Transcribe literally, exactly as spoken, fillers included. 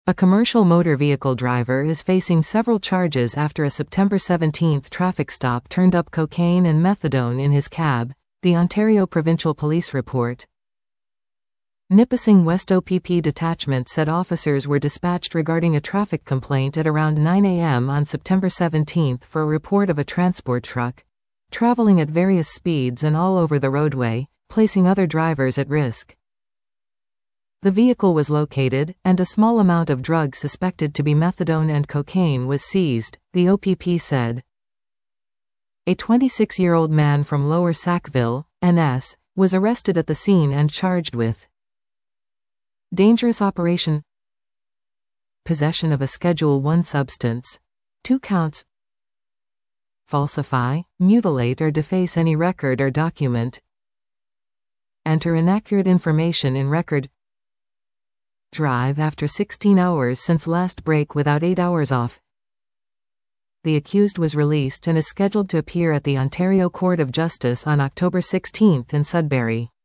A commercial motor vehicle driver is facing several charges after a September seventeenth traffic stop turned up cocaine and methadone in his cab, the Ontario Provincial Police report. Nipissing West O P P detachment said officers were dispatched regarding a traffic complaint at around nine a m on September seventeenth for a report of a transport truck traveling at various speeds and all over the roadway, placing other drivers at risk. The vehicle was located, and a small amount of drugs suspected to be methadone and cocaine was seized, the O P P said. A twenty-six-year-old man from Lower Sackville, N S, was arrested at the scene and charged with dangerous operation, possession of a Schedule one substance, two counts, falsify, mutilate or deface any record or document, enter inaccurate information in record, drive after sixteen hours since last break without eight hours off. The accused was released and is scheduled to appear at the Ontario Court of Justice on October sixteenth in Sudbury.